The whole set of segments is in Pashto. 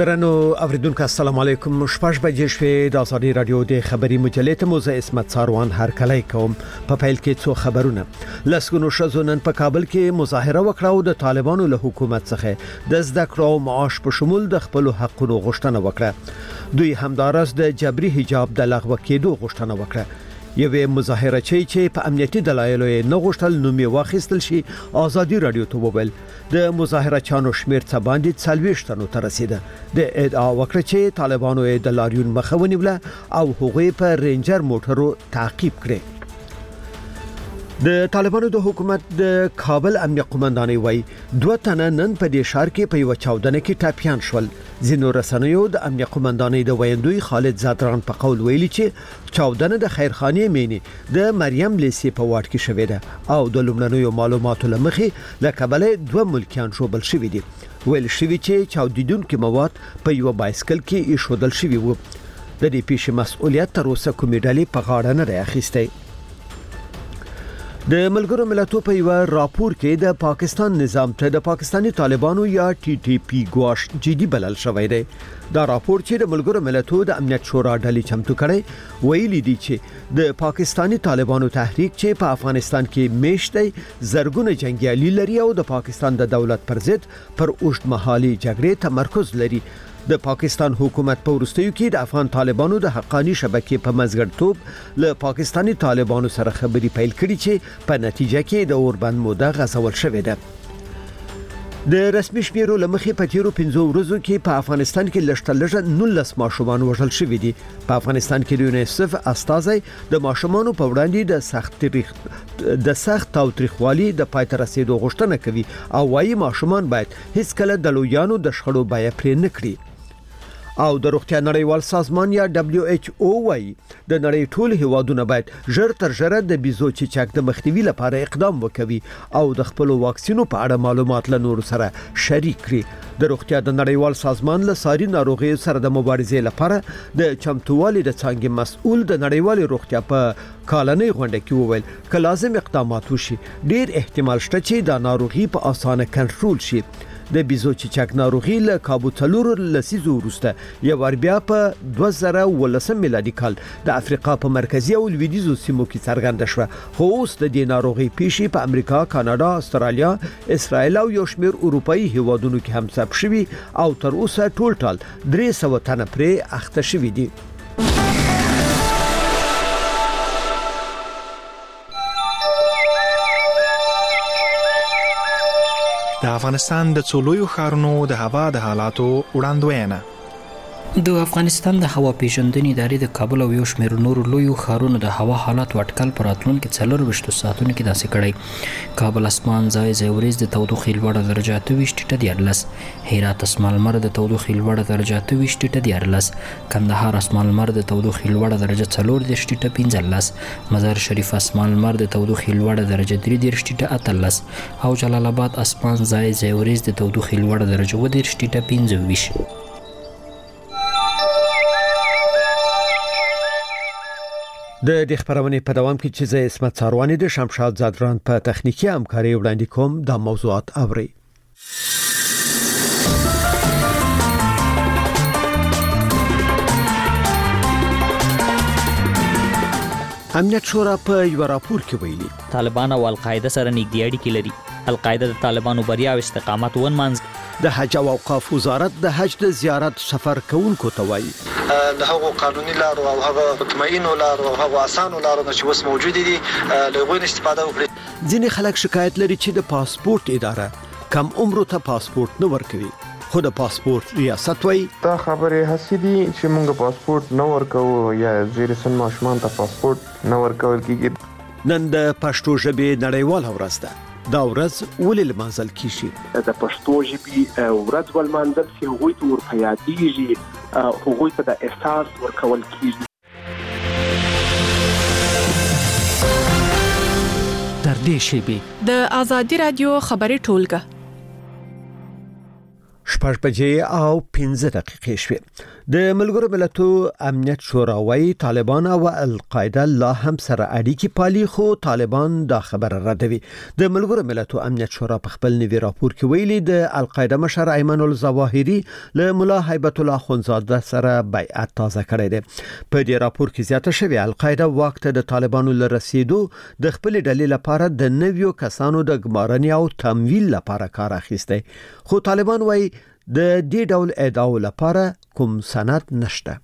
درنو اوریدونکو السلام علیکم. شپږ بجې شوې د آزادي رادیو د خبري مجلې ته موزه اسمت ساروان هر کله کوم په پیل کې څو خبرونه. لسګونو شزونن په کابل کې مظاهره وکړه او د طالبانو له حکومت څخه د زده کړو او معاش په شمول د خپل حقوقو غوښتنه وکړه. دوی همدارس د جبري حجاب د لغوه کېدو غوښتنه وکړه. یوه مظاهره چې په امنیتي دلایلو نه غوښتل نومي واخیستل شي. آزادي رادیو ته وویل د مظاهره چانو شمیر څه باندې 40 تنو ته رسیده. د ادعا وکړه چې طالبانو د لاریون مخه ونیوله او هغوی په رینجر موټرو تعقیب کړي. د طالبانو د حکومت د کابل امنیه قومندانۍ وای 2 تنه نن په دې ښار کې په یو چاودنه کې ټاپیان شول. زینو رسنیو د امنیه قومندانۍ د ویندوی خالد زادران په قول ویلي چې چاودنه د خیرخانه مینی د مریم لیسی په واټ کې شوې ده او د لومړنیو معلوماتو لمخې له کابل 2 ملکیان شوبل شوي دي. ویل شوی چې چاودیدونکو مواد په یو بایسکل کې ایښودل شوی وو. د دې پیښې مسؤلیت تر اوسه کومې ډلې په غاړه نه راخیسته. د ملګرو ملتونو په یو راپور کې د پاکستان نظام ته د پاکستانی طالبانو یا ټي ټي پی ګواش جدي بلل شوی دی. دا راپور چې د ملګرو ملتونو د امنیت شورا ډلې چمتو کړي ویلي دي چې د پاکستانی طالبانو تحریک چې په افغانستان کې میشته زرګونه جنگیالي لري او د پاکستان د دولت پر ضد پر اوږدمهالي جګړې تمرکز لري. د پاکستان حکومت په وروستیو کې د افغان طالبانو د حقانی شبکې په مزګړتوب له پاکستانی طالبانو سره خبري پیل کړي چې په نتیجه کې د اوربند موده غزول شوې ده. د رسمي شمیرو لمخې په تیرو 15 ورځو کې په افغانستان کې لږ 19 ماشومان وژل شوي دي. په افغانستان کې د یونیسف استازي د ماشومانو په وړاندې د سخت تاوتریخوالي د پای ته رسیدو غوښتنه کوي او وايي ماشومان باید هیڅ کله د لویانو د شخړو بیه پرې نه کړي. او د روغتیا نړیوال سازمان یا WHO وايي د نړۍ ټول هیوادونه باید ژر تر ژره د بيزو چیچک د مخنیوي لپاره اقدام وکړي او د خپل واکسینو په اړه معلومات له نورو سره شریک کړي. د روغتیا د نړیوال سازمان له ساري ناروغیو سره د مبارزې لپاره د چمتووالي د څنګه مسؤل د نړیوال روغتیا په کالنۍ غونډه کې وویل ک لازم اقدامات وشي. ډیر احتمال شته چې دا ناروغي په اسانه کنټرول شي. د بيزو چیچک ناروغي له کابو تلور لسیزو وروسته یو ور بیا په 2019 میلادي کال د افریقا په مرکزی او لویدیزو سیمو کې څرګنده شوه. خو اوس د دې ناروغي پیښې په امریکا، کاناډا، استرالیا، اسرائیل او یو شمېر اروپאי هیوادونو کې هم ثبت شوي او تر اوسه ټول 300 تنه پرې اخته شوي دي. د افغانستان د څولویو ښارونو د هوا د حالاتو وړاندوینه. د افغانستان د هوا پیژندنې ادارې د کابل او یو شمېر نورو لویو ښارونو د هوا حالات اټکل پر راتلونکو 24 ساعتونو کې داسې کړی. کابل اسمان ځای ورځ د تودوخې لوړه درجه 28 ټیټه 14، هرات اسمان لمر د تودوخې لوړه درجه 28 ټیټه 14، کندهار اسمان لمر د تودوخې لوړه درجه 14 ټیټه 15، مزار شریف اسمان لمر د تودوخې لوړه درجه 33 ټیټه 18 او جلال آباد اسمان ځای ورځ د تودوخې لوړه درجه 20 ټیټه 25. د دې خبرونه په دوام کې چې زه اسمت ساروانی د شمشاد زادران په تخنیکی همکاري وړاندې کوم د موضوعات اوري. امنیت شورا په یو راپور کې ویلي طالبان او القاعده سره نږدې اړیکې لري. القاعده د طالبانو بریا او استقامت ونمانځي. د حج او اوقاف وزارت د حج د زیارت سفر کوونکو ته وایي د هغو قانوني لارو او هغه مطمئنو لارو او هغه اسانو لارو چې اوس موجود دي له غوښتنې استفاده وکړي. ځینې خلک شکایت لري چې د پاسپورت اداره کم عمر ته پاسپورت نه ورکوي. خو د پاسپورت ریاست وایي دا خبره حسیدي چې موږ پاسپورت نه ورکوو یا زیر سن ماشومان ته پاسپورت نه ورکول کیږي. نن د پښتو ژبې نړیواله ورځ ده. دا ورځ ولې لمانځل کیږي؟ د پښتو ژبې ورځ ولمانځل چې هغوی ته ورپیادېږي، هغوی ته د احساس ورکول کیږي. تر دې شیبې د آزادي رادیو خبري ټولګه 6:15 شوې. د ملګرو ملتونو امنیت شورا وايي طالبان او القاعده لا هم سره اړیکې پالي، خو طالبان دا خبره ردوي. د ملګرو ملتونو امنیت شورا په خپل نوي راپور کې ویلي د القاعده مشر ایمن الظواهري له ملا هیبت الله خونزاده سره بیعت تازه کړی دی. په دې راپور کې زیاته شوی القاعده واک ته د طالبانو له رسیدو د خپل ډلې لپاره د نویو کسانو د ګمارنې او تمویل لپاره کار اخیستی، خو طالبان وايي د دې ډول ادعاو لپاره کوم سند نشته.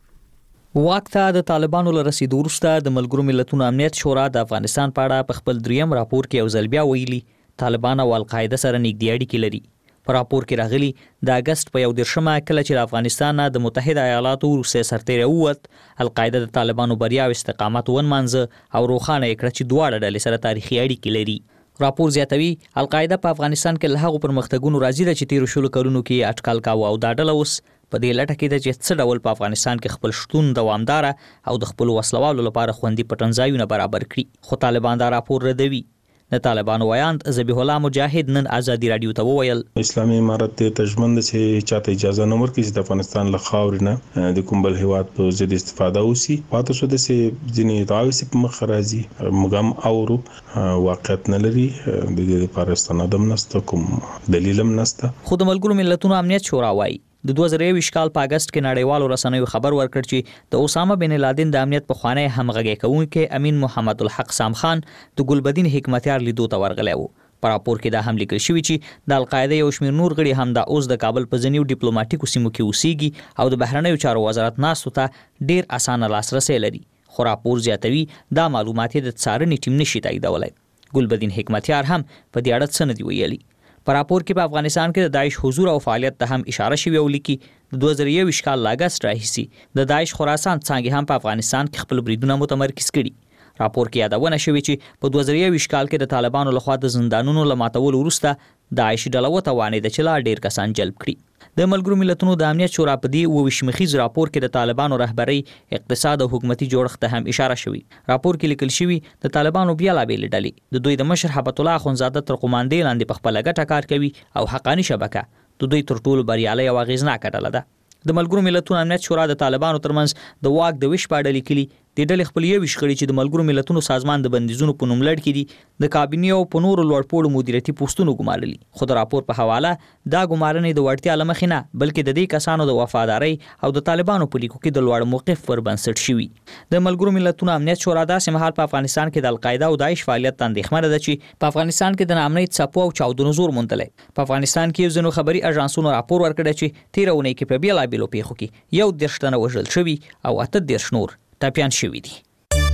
واک ته د طالبانو له رسیدو وروسته د ملګرو ملتونو امنیت شورا د افغانستان په اړه په خپل دریم راپور کې یو ځل بیا ویلي طالبان او القاعده سره نږدې اړیکې لري. په راپور کې راغلي د اگست په 11 کله چې افغانستان د متحده ایالاتو روسي سرتیری ووت، القاعده د طالبانو بریا او استقامت ونمانځه او روښانه کړه چې دواړه ډلې سره تاریخي اړیکې لري. راپور زیاتوي القاعده په افغانستان کې له هغو پرمختګونو راضي ده چې تیرو شلو کلونو کې اټکل کاوه او دا ډله اوس په دې لټه کې ده چې څه ډول په افغانستان کې خپل شتون دوامداره او د خپل وسلوالو لپاره خوندي پټنځایونه برابر کړي. خو طالبان دا راپور ردوي. د طالبانو ویاند ذبیح الله مجاهد نن ازادي رادیو ته وویل اسلامي امارت ته تجمند چې چاته اجازه نه ورکړي چې د افغانستان له خاورې نه د کوم بل هیواد په ضد استفاده وسی پاتې شو د سي ځینې دعاوې په مخ راځي مګم اورو واقعیت نه لري د دې لپاره استنادم نشته کوم دلیل هم نشته. خو د ملګرو ملتونو امنیت شورا وايي د 2021 کال په اگست کې نړیوالو رسنیو خبر ورکړ چې د اسامه بن لادن د امنیت په خوانی همغږي کوونکي امین محمد الحق سام خان د ګلبدین حکمتیار لیدو ته ورغلی و. په راپور کې دا هم لیکل شوی چې د القاعده یو شمېر نور غړي هم د اوس د کابل په ځینیو ډیپلوماټیکو سیمو کې اوسېږي او د بهرنیو چارو وزارت ناستو ته ډیر اسانه لاسرسي لري. خو راپور زیاتوي دا معلومات د څارنې ټیم نشي تاییدولای. ګلبدین حکمتیار هم په دې اړه څه نه دی ویلي. په راپور کې په افغانستان کې د داعش حضور او فعالیت ته هم اشاره شوی او لیکي د 2021 کال اگست راهیسې د داعش خراسان څنګه هم په افغانستان کې خپل بریدونه متمرکز کړي. راپور کې یادونه شوی چې په 2021 کال کې د طالبانو لخوا د زندانونو له ماتولو وروسته داعش ډله وتوانېده چې لا ډیر کسان جلب کړي. د ملګرو ملتونو د امنیت شورا په دې 22 مخیز راپور کې د طالبانو رهبری اقتصاد او حکومتي جوړښت ته هم اشاره شوی. راپور کې لیکل شوی د طالبانو بیلابېل ډلې د دوی د مشر هیبت الله خونزاده تر قوماندې لاندې په خپل ګټه کار کوي او حقانی شبکه د دوی تر ټولو بریالي او اغیزناکه ډله ده. د ملګرو ملتونو امنیت شورا د طالبانو ترمنځ د واک د ویش په اړه لیکلي د ډلې خپل یو شخړي چې د ملګرو ملتونو سازمان د بندیزونو په نوم لړ کې دي د کابینې او په نورو لوړپوړو مدیریتي پوسټونو ګمارلي. خو د راپور په حواله دا ګمارنې د وړتیا له مخې نه بلکې د دې کسانو د وفادارۍ او د طالبانو په لیکو کې د لوړ موقف پر بنسټ شوي. د ملګرو ملتونو امنیت شورا داسې مهال په افغانستان کې د القاعده او داعش فعالیت ته اندېښمنه ده چې په افغانستان کې د ناامنۍ څپو او چاودنو زور موندلی. په افغانستان کې ځینو خبري اژانسونو راپور ورکړی چې تیره اونۍ کې په بیلابېلو پیښو کې 11 تنه وژل شوي او 18 نور ټپیان شوي دي.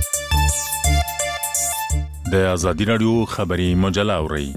د ازادي رادیو خبري مجله اورئ.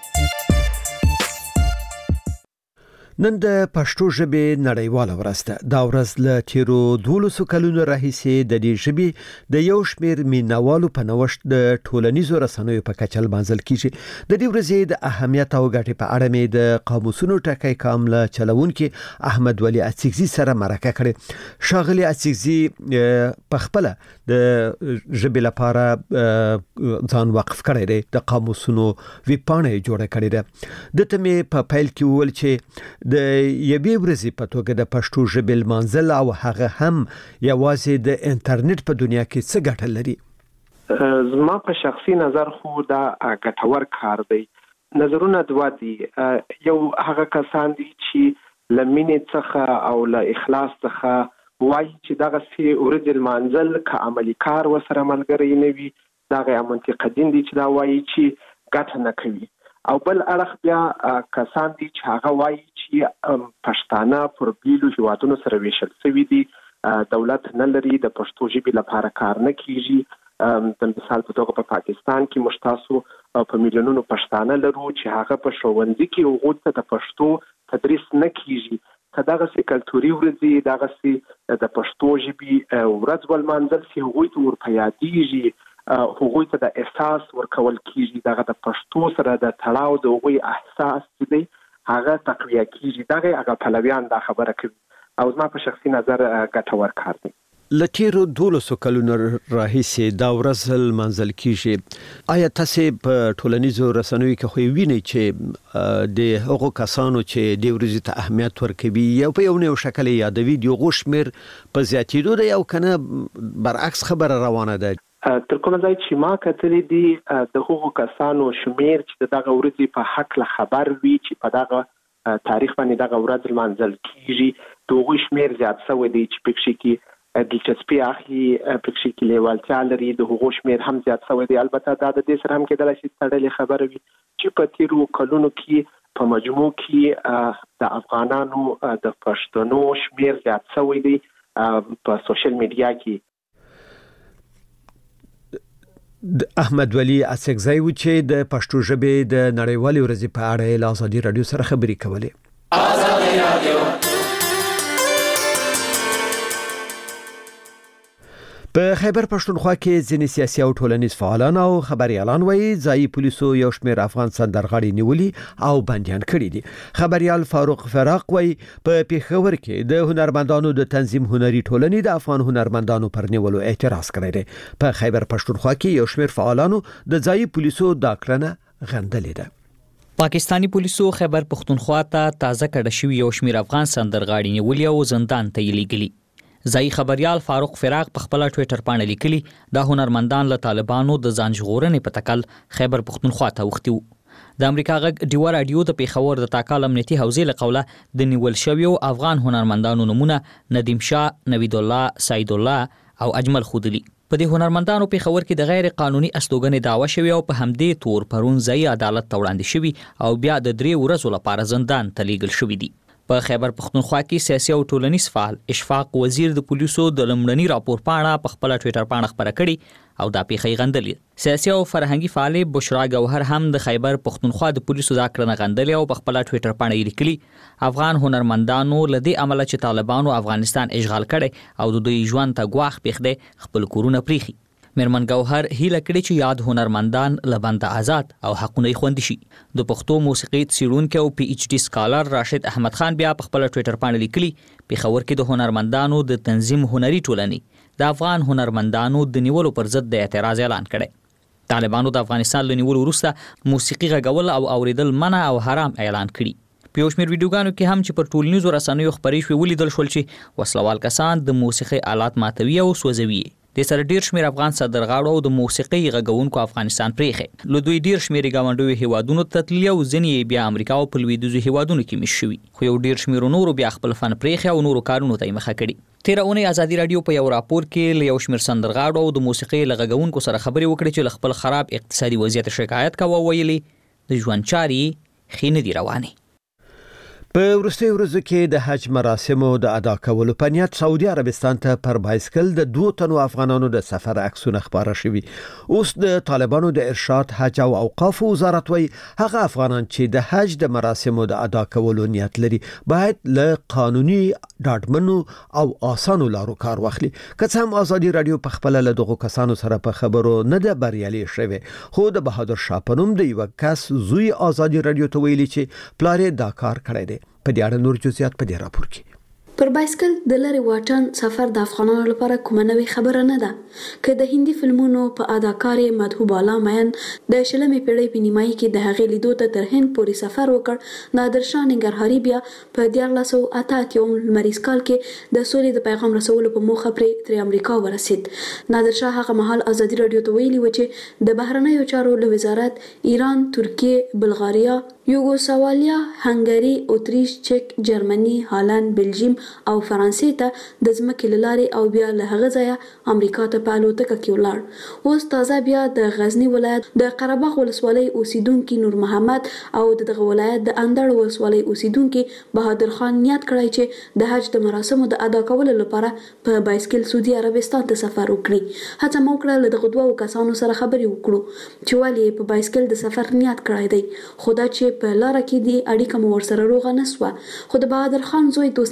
نن د پښتو ژبې نړیواله ورځ ده. دا ورځ له تیرو 12 کلونو راهیسې د دې ژبې د یو شمېر مینوالو په نوښت د ټولنیزو رسنیو په کچه لمانځل کیږي. د دې ورځې د اهمیت او ګټې په اړه مې د قاموسونو ټکی کامله چلونکي احمد ولی اڅکزي سره مرکه کړې. ښاغلي اڅکزي په خپل د ژبې لپاره ځان وقف کړی دی، د قاموسونو ویبپاڼه جوړه کړې ده. دته مې په پیل کې وویل چې د یوې ورځې په توګه د پښتو ژبې لمانځل او هغه هم یوازې د انټرنیټ په دنیا کې څه ګټه لري؟ زما په شخصي نظر خو دا ګټور کار دی. نظرونه دوه دي. یو هغه کسان دي چې له مینې څخه او له اخلاص څخه وایي چې دغه سي ورځ لمانځل که عملي کار وسره ملګری نه وي، دغه منتقدین دي چې دا وایي چې ګټه نه کوي. او بل اړخ بیا کسان دي چې هغه وایي چې پښتانه پر بیلو هیوادونو سره ویشل شوي دي، دولت نه لري، د پښتو ژبې لپاره کار نه کیږي. د مثال په توګه په پاکستان کې موږ تاسو په میلیونونو پښتانه لرو چې هغه په ښوونځي کې هغوی ته د پښتو تدریس نه کیږي. که دغسې کلتوري ورځې دغسې د پښتو ژبې ورځ ولمانځل سي، هغوی ته ورپه یادېږي، هغوی ته د احساس ورکول کیږي، دغه د پښتو سره د تړاو د هغوی احساس چې دی هغه تقویه کیږي. دغه هغه پلویان دا خبره کوي او زما په شخصي نظر ګټور کار دی. لتیرو 12 کلونو راهیسې دا ورځ منځل کیږي. آیا تاسو په ټولنیزو رسنیو کې خو وینئ چې د هغو کسانو چې د ورځې ته اهمیت ورکوي یا په یو نوې شکل یادوي د غوښمیر په زیاتېدو دی او کنه برعکس خبره روانه ده؟ تر کومه ځای چې ما کتلې دي د هغو کسانو شمیر چې دغه ورځې په حق له خبر وي چې په دغه تاریخ باندې دغه ورځ منځل کیږي د هغو شمیر زیات شوی دی چې پکې کې دلچسپي اخلي پکې کې لیوالتیا لري د هغو شمیر هم زیات شوی دی. البته دا د دې سره هم کېدای شي تړلې خبره وي چې په تیرو کلونو کې په مجموع کې د افغانانو د پښتنو شمیر زیات شوی دی په سوشل میډیا کې. احمد ولی اسکزای و چې د پښتو ژبې د نړیوالې ورځې په اړه له ازادي رادیو سره خبرې کولې. ازادي رادیو په خیبر پښتونخوا کې ځینې سیاسي او ټولنیز فعالان او خبريالان وایي ځایي پولیسو یو شمېر افغان سندرغاړي نیولي او بندیان کړي دي. خبريال فاروق فراق وایي په پیښور کې د هنرمندانو د تنظیم هنري ټولنې د افغان هنرمندانو پر نیولو اعتراض کړی دی. په خیبر پښتونخوا کې یو شمېر فعالانو د ځایي پولیسو دا کړنه غندلې ده. پاکستانی پولیسو خیبر پښتونخوا ته تازه کړه شوی یو شمېر افغان سندرغاړي نیولي او زندان ته لیږلي. ځای خبريال فاروق فراق په خپل ټوئیټر باندې لیکلي د هنرمندان له طالبانو د ځان ژغورنې په تکل خیبر پښتونخوا ته وختي. د امریکا غږ ډیوا رادیو د پیښور د تاکال امنیتي حوزې له قوله د نیول شویو افغان هنرمندانو نمونه ندیم شاه، نوید الله، سعید الله او اجمل خودلی. په دې هنرمندانو پیښور کې د غیر قانوني استوګنې دعوا شوی او په همدې تور پرون ځای عدالت ته وړاندې شوی او بیا د 3 ورځو لپاره زندان ته لیږل شوی دی. په خیبر پښتونخوا کې سیاسي او ټولنیز فعال اشفاق وزیر د پولیسو د لمړني راپور پاڼه په خپل ټوئیټر باندې خبره کړې او دا پیښې غندلې. سیاسي او فرهنګي فعال بشرا گوهر هم د خیبر پښتونخوا د پولیسو دا کړنه غندلې او په خپل ټوئیټر باندې لیکلي افغان هنرمندانو لدی عمل چې طالبانو افغانستان اشغال کړي او د دوی ژوند ته ګواښ پیښ دی خپل کورونه پریخي. میرمن گوهر هیله کړې چې یاد هنرمندان لبند آزاد او حقونه خوندي شي. د پښتو موسیقي څیړونکو او پی ایچ ډی سکالر راشد احمد خان بیا په خپل ټوئیټر باندې لیکلي پیښور کې د هنرمندانو د تنظیم هنري ټولنې د افغان هنرمندانو د نیولو پر ضد د اعتراض اعلان کړي. طالبانو د افغانستان له نیولو وروسته موسیقي غږول او اوریدل منع او حرام اعلان کړي. په یو شمېر ویډیوګانو کې هم چې پر ټولنیزو رسنیو خبرې شوې ولیدل شول چې وسلوال کسان د موسیقي آلات ماتوي او سوځوي. د سره ډیر شمیر افغان سندرغاړو او د موسیقي غږونکو افغانستان پریخه له دوی ډیر شمیر گاونډوي هیوادونو ته تللی او ځینې بیا امریکا او په لویدیځو هیوادونو کې مش شوي خو یو ډیر شمیر نورو بیا خپل فن پریخه او نورو کارونو ته مخه کړي. تیر اونۍ ازادي رادیو په یو راپور کې له یو شمیر سندرغاړو او د موسیقي غږونکو سره خبرې وکړې چې خپل خراب اقتصادي وضعیت شکایت کوي ویلي د ژوند چاري خینه دی روانه. په وروستي ورځو کې د حج مراسمو د ادا کولو په نیت سعودي عربستان ته پر بایسکل د 2 تنو افغانانو د سفر عکسونه خبره شوي. اوس د طالبانو د ارشاد حج او اوقاف وزارت وایي هغه افغانان چې د حج د مراسمو د ادا کولو نیت لري باید له قانوني ډاډمنو او اسانو لارو کار واخلي. که څه هم ازادي رادیو په خپل له دغو کسانو سره په خبرو نه ده بریالي شوی خو د بهادر شاه پنوم د یو کس زوی ازادي رادیو ته ویلي چې پلار دا کار کړی دی. په دې اړه نور جزئیات په دې راپور کې. پر بایسکل د لری واټن سفر د افغانانو لپاره کومه نوې خبره نه ده. که د هندي فلمونو په اداکارې مدحو بالا مین د شلمې پیړۍ په نیمایي کې د هغې لیدو ته تر هند پورې سفر وکړ، نادر شاه ننګرهاري بیا په 1988 لمریز کال کې د سولې د پیغام رسولو په موخه تر امریکا ورسید. نادر شاه هغه مهال ازادي رادیو ته ویلي و چې د بهرنیو چارو له وزارت ایران، ترکیه، بلغاریا، یوګوسلاویا، هنګری، اتریش، چک، جرمني، هالند، بلجیم او فرانسې ته د ځمکې لارې او بیا له هغه ځایه امریکا ته په الوتکه کې ولاړ. اوس تازه بیا د غزنی ولایت د قرهباغ ولسوالۍ اوسیدونکي نور محمد او دغه ولایت د اندړ ولسوالۍ اوسیدونکي بهادر خان نیت کړی چې د حج د مراسمو د ادا کولو لپاره په بایسکل سعودي عربستان ته سفر وکړي. هڅه مو وکړه له دغه دوه کسانو سره خبرې وکړو چې ولې په بایسکل د سفر نیت کړی دی. خو دا چې په لاره کې دی اړیکه مو ورسره روغه نه سوه. خو د بهادر خان زوی دوست محمد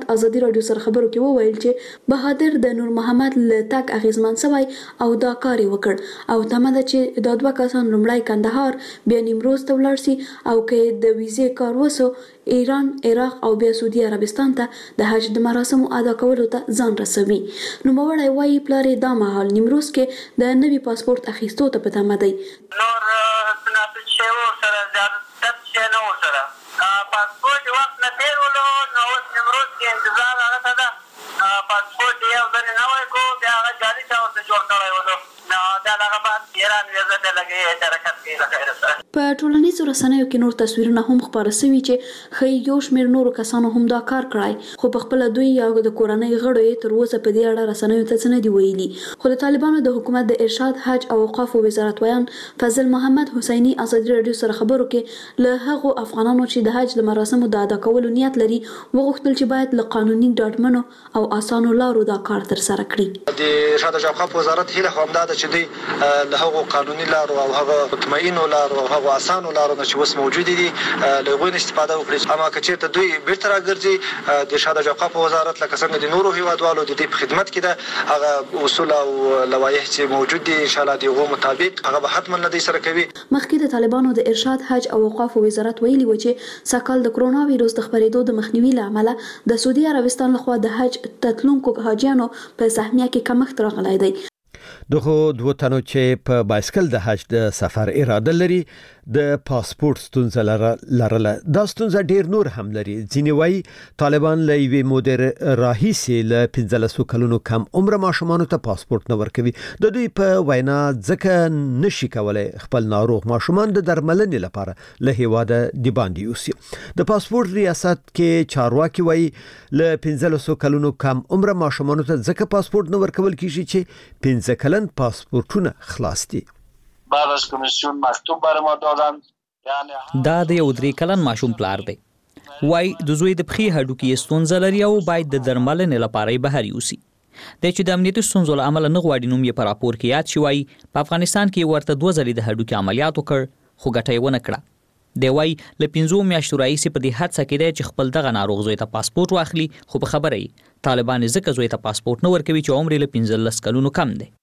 محمد ازادي رادیو سره خبرو کې وویل چې بهادر د نور محمد له تک اغیزمن سوی او دا کار وکړ او تمه ده چې دا دوه کسان لومړی کندهار بیا نیمروز ته ولاړ شي او کې د ویزې کار وسو ایران، عراق او بیا سعودي عربستان ته د حج د مراسمو ادا کولو ته ځان رسوي. نو موړی وایي پلار دا مهال نیمروز کې د نوي پاسپورت اخیستو ته په تمه دی. نور سنت شیو سره زیادت شنو سره پاسپورت وخت نه تیرولو نو نیمروز کې انتظار راته ده. پاسپورت یو ځل نه وای کو بیا هغه جاري تا ورته جوړ کړی ولو نو دا هغه بعد ایران ویزه ته لګي حرکت کوي لکه په ټولنیزو رسنیو کې نور تصویرونه هم خپاره شوي چې ښایي یو شمېر نورو کسانو هم دا کار کړی خو په خپله دوی یا د کورنۍ غړو یې تر اوسه په دې اړه رسنیو ته څه نه دي ویلي. خو د طالبانو د حکومت د ارشاد، حج او اوقافو وزارت ویان فضل محمد حسیني ازادي رادیو سره خبرو کې له هغو افغانانو چې د حج د مراسمو د ادا کولو نیت لري وغوښتل چې باید له قانوني ډاډمنو او اسانو لارو دا کار ترسره کړي. د ارشاد او اوقاف وزارت هیله هم دا ده چې دوی له هغو قانوني لارو او هغه مطمئنو لارو او هغه اسانو لارو چې اوس موجود دي له هغوی استفاده وکړي. اما که چېرته دوی بیرته راګرځي د ارشاد او اوقاف وزارت لکه څنګه د نورو هیوادوالو د دې په خدمت کې ده هغه اصول او لوایح چې موجود دي انشاءالله د هغو مطابق هغه به حتما له دوی سره کوي. مخکې د طالبانو د ارشاد، حج او اوقاف وزارت ویلي و چې سږکال د کرونا ویروس د خپرېدو د مخنیوي له امله د سعودي عربستان لخوا د حج تتلونکو حاجیانو په سهمیه کې کمښت راغلی دی. دغه دوه تنو چې په بایسکل د حج د سفر اراده لري د پاسپورت ستونزه لرله. دا ستونزه ډیر نور هم لري. ځینې وایي طالبان له یوې مودې راهیسې له 15 کلونو کم عمره ماشومانو ته پاسپورت نه ورکوي. د دوی په وینا ځکه نشي کولای خپل ناروغ ماشومان د درملنې لپاره له هیواده د باندې یوسي. د پاسپورت ریاست کې چارواکي وایي له 15 کلونو کم عمره ماشومانو ته ځکه پاسپورت نه ورکول کیږي چې 15 کلن پاسپورتونه خلاص دي. بعد از کمیسیون مکتوب برای ما دادن. دا د یو 3 کلن ماشوم پلار دی. وای د زوی د پخې هډوکي ستونزه لري او باید د درملنې لپاره بهر یوسي. د چې د امنیتي ستونزو له امله نه غواړي نوم یې په راپور کې یاد شي. وای په افغانستان کې ورته 2 ځلې د هډوکي عملیات وکړ خو ګټه یې ونه کړه. دی وای له 15 میاشتو راهیسې په دې هڅه کې دی چې خپل دغه ناروغ زوی ته پاسپورت واخلي خو په خبره یې طالبان ځکه زوی ته پاسپورت نه ورکوي چې عمر یې له 15 کلونو کم دی.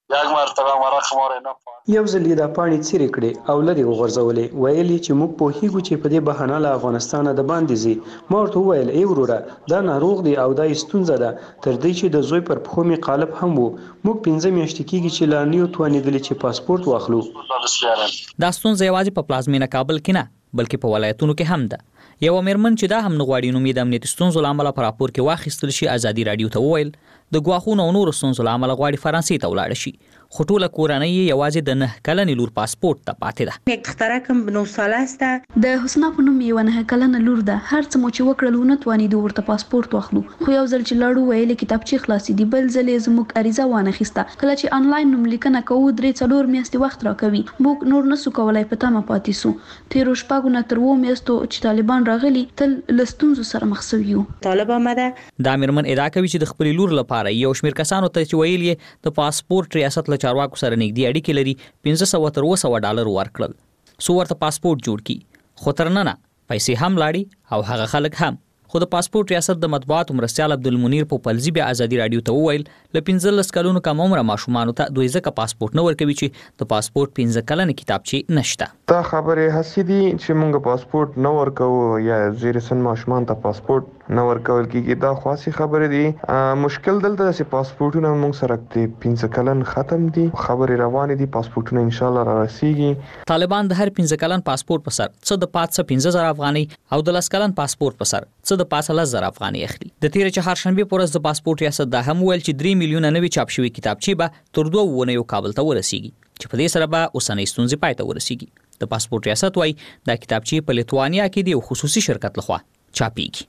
یو ځل د پاڼې څیرې کړې او لري وغورځولې ویلي چې موږ پوهیږو چې په دې بهانه له افغانستانه د باندې ځي. ما ورته وویل ای وروره دا ناروغ دی او دا ستونزه ده تر دې چې د زوی پر پښو مې قالب هم وو. موږ 15 میاشتې کېږي چې لا نه یو توانېدلې چې پاسپورت واخلو. دا ستونزه یوازې په پلازمینه کابل کې نه بلکې په ولایتونو کې هم ده. یو میرمن چې دا هم نه غواړي نوم یې د امنیتي ستونزو له امله په راپور کې واخیستل شي ازادي رادیو ته وویل د ګواښونو او نورو ستونزو له امله غواړي فرانسې ته ولاړه شي خو ټوله کورنۍ یې یوازې د 9 کلنې لور پاسپورت ته پاتې ده. یک دخترکم 9 ساله است. د حسنا په نوم یو 9 کلنه لور ده. هر څه مو چې وکړل ونه توانېدو ورته پاسپورت واخلو خو یو ځل چې لاړو ویلې کتابچې خلاصې دي بل ځل یې زموږ اریزه وانخیسته. کله چې آنلاین نوم لیکنه کوو 3-4 میاشتې وخت راکوي. موږ نور نسو کولای په تمه پاتې سو. تیرو شپږو نه تر 2 میاشتو چې طالبان راغلي تل له ستونزو سره مخ شوي یو. طالب آمده. دا میرمن ادعا کوي چې د خپل لور لپاره یو شمېر کسانو ته چې ویل یې د پاسپورت ریاست له چارواکو سره نږدې اړیکې لري $500 تر $200 ورکړل سو ورته پاسپورت جوړ کی خو تر نه پیسې هم لاړي او هغه خلک هم. خو د پاسپورت ریاست د مطبوعاتو مرستیال عبدالمنیر پوپلزی بیا ازادي رادیو ته وویل له 15 کلونو کم عمره ماشومانو ته دوی ځکه پاسپورت نه ورکوي چې د پاسپورت 15 کلنې کتابچې نشته. دا خبره هسې دي چې موږ پاسپورت نه ورکوو یا زیر سن ماشومان ته پاسپورت نه ورکول کیږي. دا خاصی خبره دي. مشکل دلته چې پاسپورتونه موږ سره د 15 کلن ختم دي. خبره روانه دي. پاسپورتونه ان شاء الله را رسیږي. طالبان د هر 15 کلن پاسپورت په سر څه د 15,000 افغانۍ او د 10 کلن پاسپورت په سر څه د 15,000 افغانۍ اخلي. د تیر چهارشنبه پر ورځ د پاسپورت ریاست دا هم ویل چې 3 میلیونه نوي چاپ شوي کتابچې به تر 2 ونیو کابل ته ورسیږي چې په دې سره به اوسنۍ ستونزې پای ته ورسیږي. د پاسپورت ریاست وايي دا کتابچې په لیتوانیا کې د یو خصوصي شرکت لخوا چاپیږي.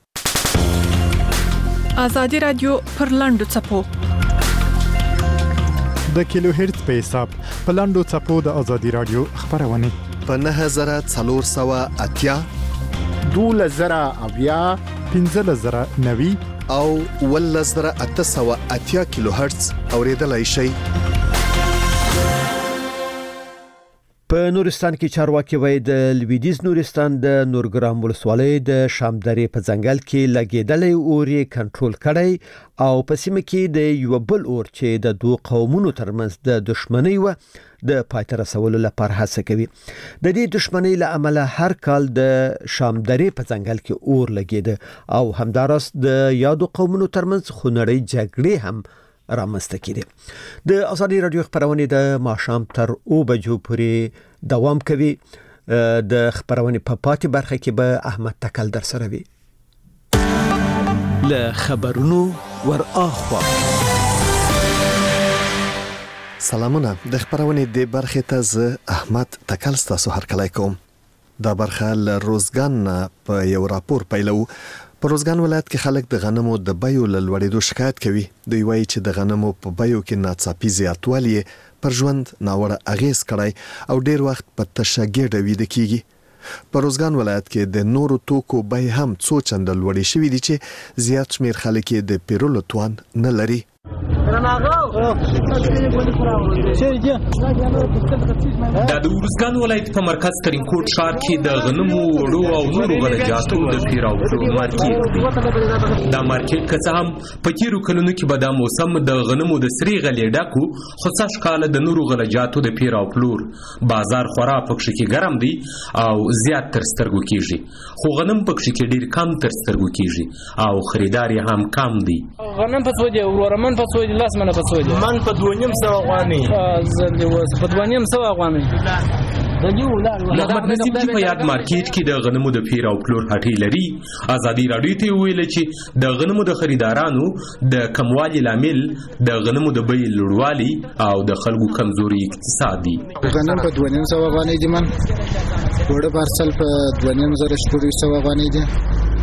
ازادي رادیو پر لاندو چپو د کیلو هرتز په حساب په لاندو چپو د ازادي رادیو خبرونه په 9480 12,000 15,090 او 1880 کیلو هرتز اوریدلای شي. په نورستان کې چارواکي وایي د لویدیز نورستان د نورګرام ولسوالۍ د شامدرې په ځنګل کې لګېدلې اور یې کنټرول کړی او په سیمه کې د یو بل اور چې د دوه قومونو ترمنځ د دښمنۍ و د پای ته رسولو لپاره هڅه کوي. د دې دښمنۍ له امله هر کال د شامدرې په ځنګل کې اور لګېده او همداراز د یادو قومونو ترمنځ خونړۍ جګړې هم رامنځته کړي. د ازادي رادیو خبرونه د ماښام تر 2 بجو پورې دوام کوي. د خبرونه په پاتې برخه کې به احمد تکل در سره وي. له خبرونو ور اخوا سلامونه. د خبرونه د برخه ته ز احمد تکل تاسو هر کله کوم. دا برخه له روزګان په یو راپور پیلو. په روزګان ولایت کې خلک د غنمو د بیو له لوړېدو شکایت کوي. دوی وایي چې د غنمو په بیو کې ناڅاپي زیاتوالی پر ژوند ناوړه اغیز کړی او ډیر وخت په تشه ګډه ویده کیږي. په روزګان ولایت کې د نورو توکو بیې هم څو چنده لوړې شوې دي چې زیات شمیر خلک یې د پیرلو توان نه لري. دا د ورزګان ولایت په مرکز ترینکوټ ښار کې د غنمو وړو او نورو غلجاتو د پیراوړو مارکیټ دی. دا مارکیټ که څه هم په تیرو کلونو کې به دا موسم د غنمو د سرې غلې ډکو، خو سږ کال د نورو غلجاتو د پیر او پلور بازار خورا پکښې کې ګرم دی او زیات تر سترګو کېږي، خو غنم پکښې کې ډېر کم تر سترګو کېږي او خریدار یې هم کم دی. غنم په څو دی وروره؟ من په څو دی؟ لاس منه په څو دی؟ من په 2.5 افغانۍ. په 2.5 افغانۍ. محمد نصیب چې په یاد مارکیټ کې د غنمو د پیر او پلور هټۍ لري، ازادي راډیو ته ویل چې د غنمو د خریدارانو د کموالي لامل د غنمو د بیې لوړوالي او د خلکو کمزوري اقتصاد دي. غنم په 2.5 افغانۍ دي، من وړه پارسل په 2.5 افغانۍ دي.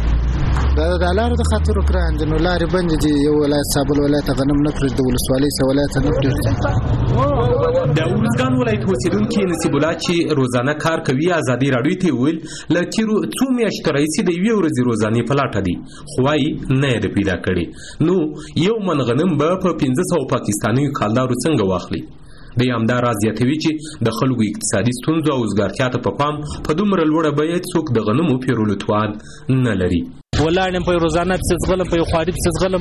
دا لار د خاطر وکړه نو لارې بند دي. یو ولایت صابل ولایت غنم نه پرې د ولسوالۍ سره ولایت نه پرې. د ورزګان ولایت اوسیدونکي نصیب الله چې روزانه کار کوي ازادي راډیو ته ویل له تیرو څو میاشتو راهیسې د یوې ورځې روزانې په لاټه دي، خو وايي نه یې پیدا کړي. نو یو من غنم به په 1500 پاکستانیو کالدارو څنګه واخلي؟ د همدا راز زیاتوي چې د خلکو اقتصادي ستونزو او وزګارتیا ته په پام په دومره لوړه بیه څوک د غنمو پیرلو توان نه لري. ولاړم په روزانه پسې ځغلم، په خواري پسې ځغلم،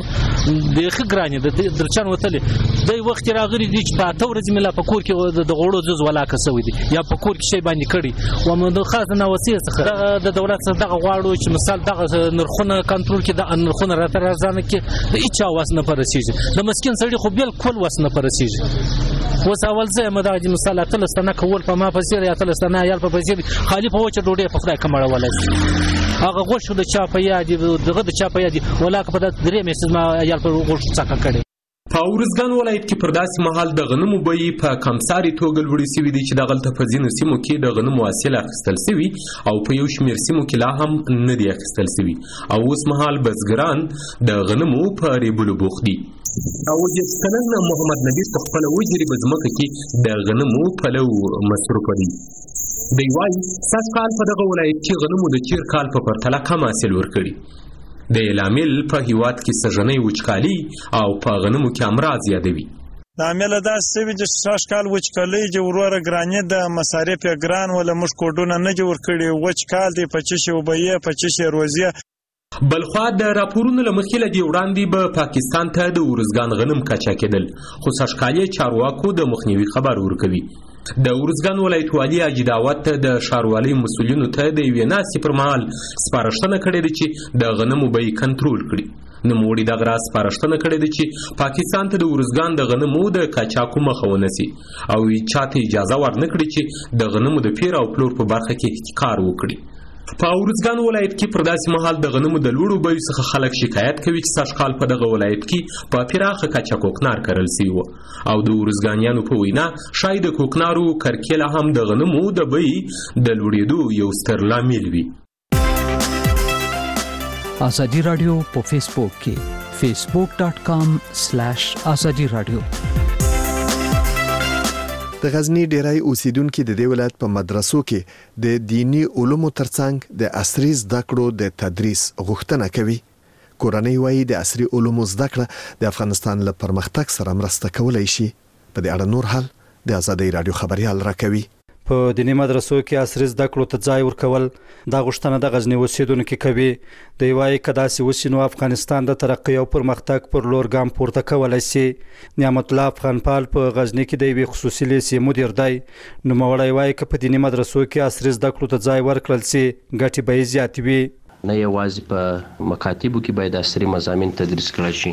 د ښه ګرانې د درچن وتلې. د وخت راغلی دي چې په 8 ورځې ملا په کور کې د غوړو جز ولاکه سوی دي یا په کور کې شی باندې کړي و مو د خاص نه وسیه څخه د دولت څخه دغه غواړو چې مثال دغه نرخونه کنټرول کې د نرخونه راته راځنه کې د هیڅ واس نه پرسیږي. د مسکین سړي خو بالکل واس نه پرسیږي. وس اول زه مداجي مثال اتلستانه کول په ما پسې یا اتلستانه یا په پسې خالی په وچه ډوډۍ په خدای کمړه ولای. هغه غوښو د چا په یاد دغه د چا په یاد ولاکه په 3 میاشتې ما یا په غوښو څخه کړي. په ورزګان ولایت کې پر داسې مهال د غنمو بیې په کمساري توګه لوړې شوي دي چې دغلته په ځینو سیمو کې د غنمو حاصل اخیستل شوي او په یو شمېر سیمو کې لا هم نه دي اخیستل شوي او اوس مهال بزګران د غنمو په ریبلو بوخت دي. او چې کله محمد نبی په خپل وجري بزمکه کې د غنمو پلو مصروف دي. دی وايي سږ کال په دغه ولایت کې غنمو د تیر کال په پرتله کم حاصل ورکړي. د لامل په هیواد کې سږنۍ وچکالي او په غنمو کې امراض یادوي. د عامل داسې سوي چې سږ کال وچکالۍ چې وروره ګرانې د مصارف یې ګران وله موږ کوډونه نه جوړ کړي. وچ کال دی په چشي وبیې په چشي روزیه. بلخوا د راپورونو له مخې له دې وړاندې به پاکستان ته د ورزګان غنم کچا کېدل، خو سږ کال یې چارواکو د مخنیوي خبر ورکوي. د ورزګان ولایت والي حاجي داوود ته د ښاروالۍ مسؤلینو ته د یوې ناستې پر مهال سپارښتنه کړې ده چې د غنمو بیې کنټرول کړي. نوموړي دغه راز سپارښتنه کړې ده چې پاکستان ته د ورزګان د غنمو د قاچاقو مخه ونیسي او چاته اجازه ورنه کړي چې د غنمو د پیر او پلور په برخه کې احتکار وکړي. په ورزګان ولایت کې پر داسې مهال د غنمو د لوړو بیو څخه خلک شکایت کوي چې سږ کال په دغه ولایت کې په پراخه کچه کوکنار کرل شوي و او د ورزګانیانو په وینا شاید د کوکنارو کرکیله هم د غنمو د بیې د لوړېدو یو ستر لامل وي. ازادي راډیو په فیسبوک کې facebook.com/ازادي راډیو. د غزنی ډیری اوسیدونکو د دې ولایت په مدرسو کې د دینی علومو ترڅنګ د عصري زده کړو د تدریس غوښتنه کوي. کورنۍ وايي د عصري علومو زده کړه د افغانستان له پرمختګ سره مرسته کولای شي. په دې اړه نور حال د ازادي رادیو خبريال راکوي. په دینی مدرسو کې عصري زده کړو ته ځای ورکول دا غوښتنه د غزنی اوسیدونکو کوي. دوی وایي که داسې وشي نو افغانستان د ترقۍ او پرمختګ پر لور ګام پورته کولی شي. نعمت الله افغانپال په غزنی کې د یوې خصوصي لیسې مدیر دی. نوموړی وایي که په دینی مدرسو کې عصري زده کړو ته ځای ورکړل شي ګټې به یې زیاتې وي. نه یوازې په مکاتبو کې باید عصري مضامین تدریس کړای شي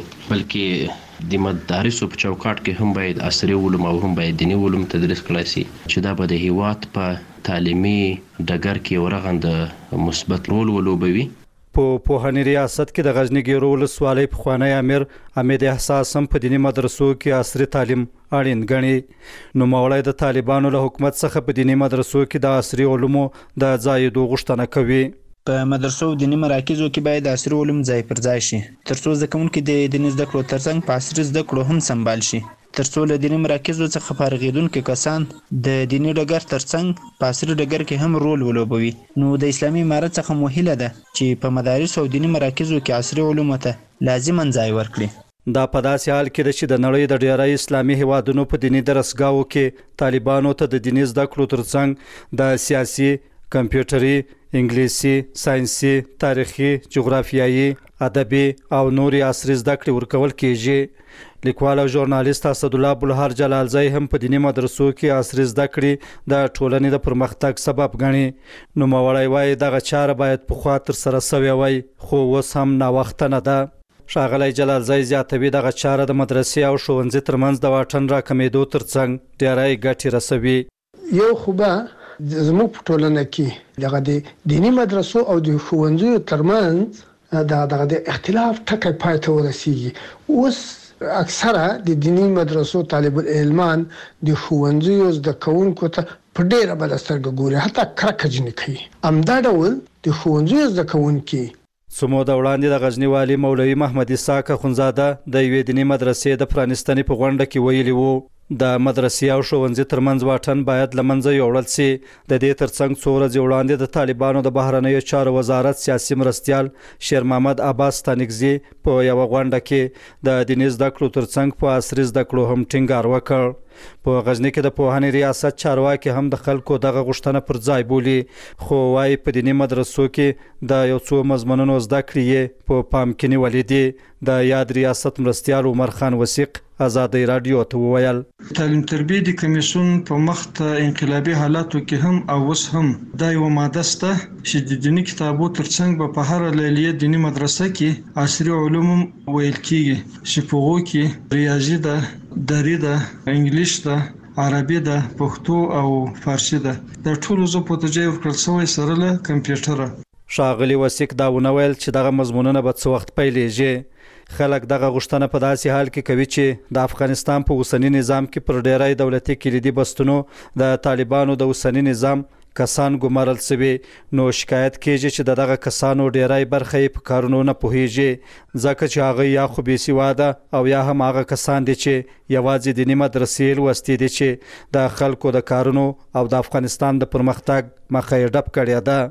بلکې د مدارسو په چوکاټ کې هم باید عصري علوم او هم باید دینی علوم تدریس کړای شي چې دا به د هیواد په تعلیمي ډګر کې یو رغنده مثبت رول ولوبوي. په پوهنې ریاست کې د غزنی ګیرو ولسوالۍ پخوانی امیر حمید احساس هم په دینی مدرسو کې عصري تعلیم اړین ګڼي. نوموړی د طالبانو له حکومت څخه په دینی مدرسو کې د عصري علومو د ځایېدو غوښتنه کوي. په مدرسو او دینی مراکزو کې باید عصري علوم ځای پر ځای شي ترڅو زده کوونکي د دیني زده کړو ترڅنګ په عصري زده کړو هم سمبال شي ترڅو له دینی مراکزو څخه فارغېدونکي کسان د دینی ډګر ترڅنګ په عصري ډګر کې هم رول ولوبوي. نو د اسلامي امارت څخه موهله ده چې په مدارس او دینی مراکزو کې عصري علوم ته لازما ځای ورکړي. دا په داسې حال کې ده چې د نړۍ د ډیری اسلامي هیوادونو په دینی درسګاو کې طالبانو ته د دینی زده کړو ترڅنګ د سیاسي، کمپیوټري، انګلیسي، ساينسي، تاریخي، جغرافیایي، ادبي او نوري عصري زده کړې ورکول کیږي. لیکوال او ژورنالیست اسد الله بلهار جلالزی هم په دینی مدرسو کې عصري زده کړې د ټولنې د پرمختګ سبب ګڼي. نوموړی وایي دغه چاره باید پخوا ترسره سوې وای خو اوس هم ناوخته نه ده. ښاغلی جلالزی زیاتوي دغه چاره د مدرسې او ښوونځي ترمنځ د واټن راکمېدو ترڅنګ ډیری ګټې رسوي. یو خو به زموږ په ټولنه کې دغه د دینی مدرسو او د ښوونځیو ترمنځ دغه د اختلاف ټکی پای ته ورسیږي. اوس اکثره د دینی مدرسو طالب العلمان د ښوونځیو زده کوونکو ته په ډیره بده سترګه ګوري حتی کرکه جنې کوي. همدا ډول د ښوونځیو زده کوونکي څو موده وړاندې د غزنی والي مولوي محمد اسحاق اخونزاده د یوې دیني مدرسې د پرانستنې په غونډه کې ویلي وو د مدرسې او ښوونځي ترمنځ واټن باید له منځه یوړل شي. د دې ترڅنګ څو ورځې وړاندې د طالبانو د بهرنیو چارو وزارت سیاسي مرستیال شیر محمد عباس ستانکزي په یوه غونډه کې د دیني زده کړو ترڅنګ په عصري زده کړو هم ټینګار وکړ. په غزنی کې د پوهنې ریاست چارواکي هم د خلکو دغه غوښتنه پر ځای بولي خو وايي په دیني مدرسو کې د یو څو مضمونونو زده کړې په پام کې نیولې دي. د یاد ریاست مرستیال عمر خان وثیق آزادی رادیو ته وویل تعلیم تربیه د کمیسیون په مخ ته انقلابي حالاتو کې هم او اوس هم دا یو ماده شته چې د دیني کتابو ترڅنګ په هر لیلیه دینی مدرسه کې عصري علوم ویل کیږي چې په هغو کې ریاضي ده، دري ده، انګلیش ده، عربي ده، پښتو او فارسی ده. د ټولو زو په تجای ورکړل شوی سره له کمپیوټر. ښاغلي وثیق دا ونه ویل چې دغه مضمونونه به څه وخت پیلېږي. خلک دغه غوښتنه په داسې حال کې کوي چې د افغانستان په اوسني نظام کې پر ډیری دولتي کلیدي بستونو د طالبانو د اوسني نظام کسان ګمارل شوي. نو شکایت کیږي چې دغه کسانو ډیری برخه یې په کارونو نه پوهیږي ځکه چې هغه یا خو بې سواده او یا هم هغه کسان دي چې یوازې دیني مدرسې لوستي دي چې د خلکو د کارونو او د افغانستان د پرمختګ مخه یې ډپ کړې ده.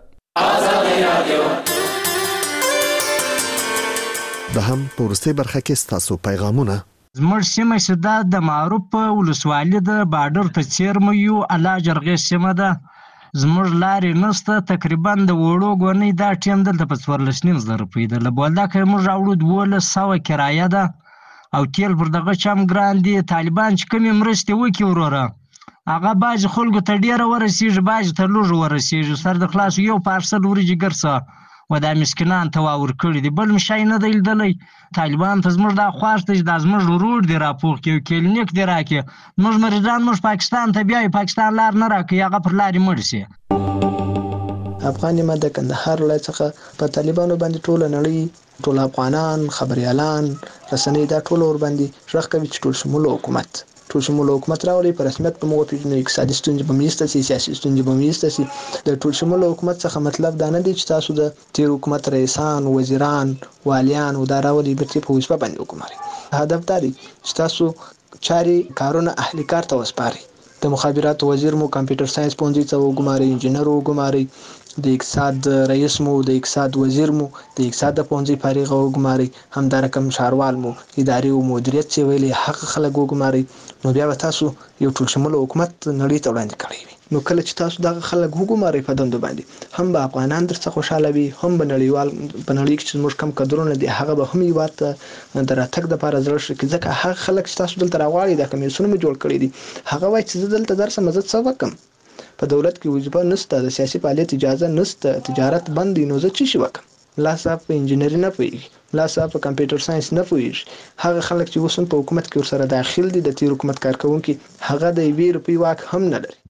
د هم په وروستۍ برخه کې ستاسو پیغامونه. زموږ سیمه چې دا د معروف ولسوالي د بارډر په څیر مو یو الله جرغې سیمه ده. زموږ لارې نسته تقریبا د وړو ګونۍ دا ټیم دلته په 14.5 روپۍ ده. له بولدکه موږ راوړو 1200 کرایه ده او تیل پر دغه چم ګران دي. طالبان چې کومې مرستې وکړي وروره هغه بعضې خلکو ته ډېره ورسېږي بعضې ته لږ ورسېږي. سر د خلاص یو پارسل وریجې ګرځه و دا مسکینان ته واور کړي دي بل شی نه دی لیدلی. طالبان ته زموږ دا خواست دی چې دا زموږ ورور دی راپوخ کړي کلینیک دی راکړي زموږ مریضان موږ پاکستان ته بیایي پاکستان لار نه راکړي هغه پر لارې مړ شي. افغان یم د کندهار ولایت څخه په طالبانو باندې ټوله نړۍ ټول افغانان خبريالان رسنۍ دا ټول ور باندې ژغ کوي چې ټول شمول حکومت راولي په رسمیت په موږ پیژنو. اقتصادي ستونزې به میسته سي سیاسي ستونزې به میسته سي. د ټول شمول حکومت څخه مطلب دا نه دی چې تاسو د تیر حکومت رئیسان وزیران والیان او دا راولي برتي په وسپه باندې وکړي. هدف دا دی چې تاسو چاري کارونه اهلي کار ته وسپاري. د مخابراتو وزیر مو کمپیوټر ساينس پونځي ته وګماري انجینر وګماري د اقتصاد رئیس مو، د اقتصاد وزیر مو، د اقتصاد د پوهنځي فارغ وګماري، همدا رقم ښاروال مو، اداري او مدیریت چې ویلي حق خلک وګماري، نو بیا به تاسو یو ټول شموله حکومت نړۍ ته وړاندې کړی وي. نو کله چې تاسو دغه خلک وګمارئ په دندو باندې، هم به افغانان درڅخه خوشحاله وي، هم به نړیوال په نړۍ کې چې زموږ کم قدرونه دي هغه به هم هېواد ته د راتګ دپاره زړه ښه کړي. ځکه هغه خلک چې تاسو دلته راغواړئ دا کمیسیونونه مو جوړ کړي دي، هغه وایي چې زه دلته درسم، زه څه وکړم؟ په دولت کې وظیفه نشته، د سیاسي فعالیت اجازه نشته، تجارت بند دی، نو زه څه شي وکړم؟ لا صاحب په انجینري نه پوهېږي، لا صاحب په کمپیوټر ساينس نه پوهېږي. هغه خلک چې اوس هم په حکومت کې ورسره داخل دي، د تیر حکومت کارکوونکي، هغه د 1 روپۍ واک هم نه لري.